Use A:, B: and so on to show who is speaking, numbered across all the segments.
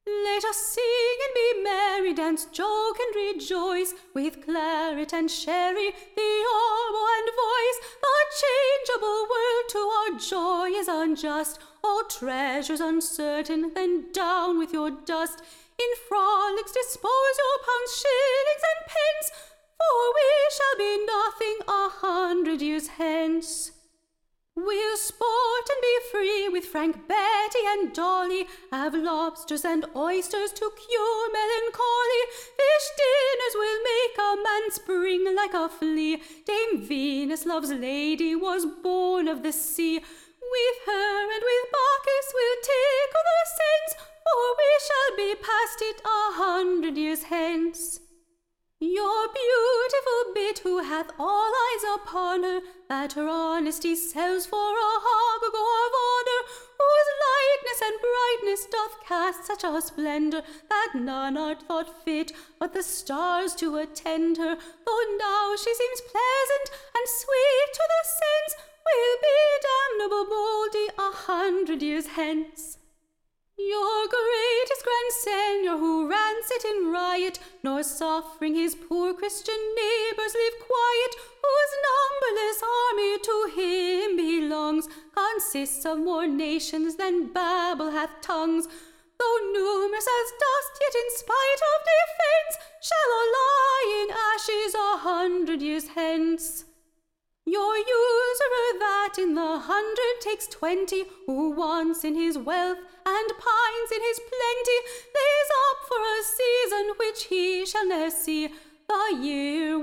A: Let us sing and be merry, dance, joke and rejoice, with claret and sherry, the oboe and voice. The changeable world to our joy is unjust, all treasures uncertain, then down with your dust. In frolics dispose your pounds, shillings, and pence, for we shall be nothing 100 years hence. We'll sport and be free with Frank, Betty, and Dolly, have lobsters and oysters to cure melancholy. Fish dinners will make a man spring like a flea. Dame Venus, love's lady, was born of the sea. With her and with Bacchus we'll tickle the sense, for we shall be past it 100 years hence. Your beautiful bit, who hath all eyes upon her, that her honesty sells for a hog of honour, whose lightness and brightness doth cast such a splendour, that none are thought fit but the stars to attend her. Though now she seems pleasant and sweet to the sense, will be damnable boldy 100 years hence. Your greatest grand seigneur, who rants it in riot, nor suffering his poor Christian neighbours live quiet, whose numberless army to him belongs, consists of more nations than Babel hath tongues. Though numerous as dust, yet in spite of defence, shall all lie in ashes 100 years hence. Your usurer that in the 100 takes 20, who wants in his wealth and pines in his plenty, lays up for a season which he shall ne'er see, the year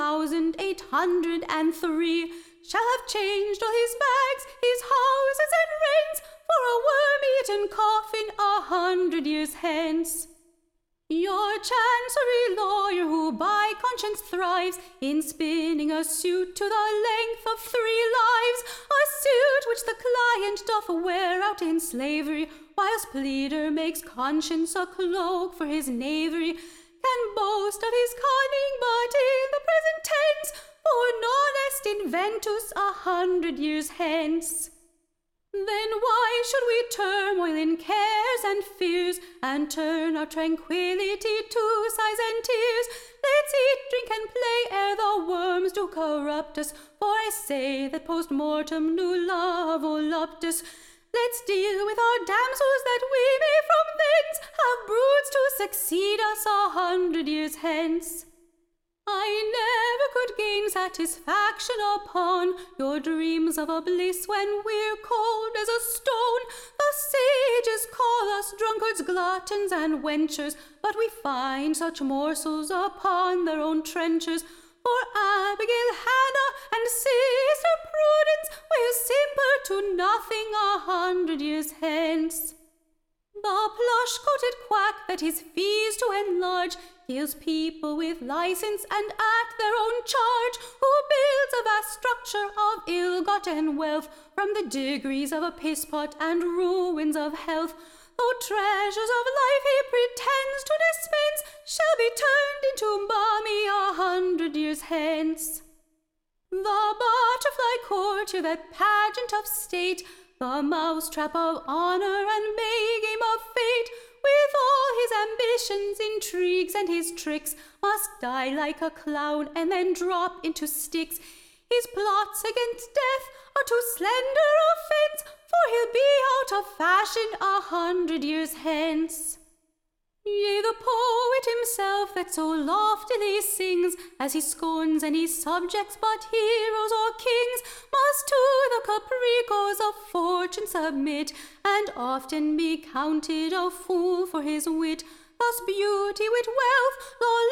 A: 1803, shall have changed all his bags, his houses and rents, for a worm-eaten coffin 100 years hence. Your chancery lawyer, who by conscience thrives in spinning a suit to the length of 3 lives, a suit which the client doth wear out in slavery, whilst pleader makes conscience a cloak for his knavery, can boast of his cunning but in the present tense, for non est inventus 100 years hence. Then why should we turmoil in cares and fears, and turn our tranquillity to sighs and tears? Let's eat, drink, and play ere the worms do corrupt us, for I say that post mortem new love voluptus. Let's deal with our damsels, that we may from thence have broods to succeed us 100 years hence. I never could gain satisfaction upon your dreams of a bliss when we're cold as a stone. The sages call us drunkards, gluttons, and wenchers, but we find such morsels upon their own trenchers. For Abigail, Hannah, and Sister Prudence will simper to nothing 100 years hence. The plush-coated quack that his fees to enlarge kills people with license and at their own charge, who builds a vast structure of ill-gotten wealth from the degrees of a piss-pot and ruins of health. Though treasures of life he pretends to dispense, shall be turned into mummy 100 years hence. The butterfly courtier, that pageant of state, the mousetrap of honour and May game of fate, with all his ambitions, intrigues, and his tricks, must die like a clown and then drop into sticks. His plots against death are too slender offence, for he'll be out of fashion 100 years hence. Yea, the poet himself that so loftily sings, as he scorns any subjects but heroes or kings, must to the capricos of fortune submit, and often be counted a fool for his wit. Thus beauty, wit, wealth, law,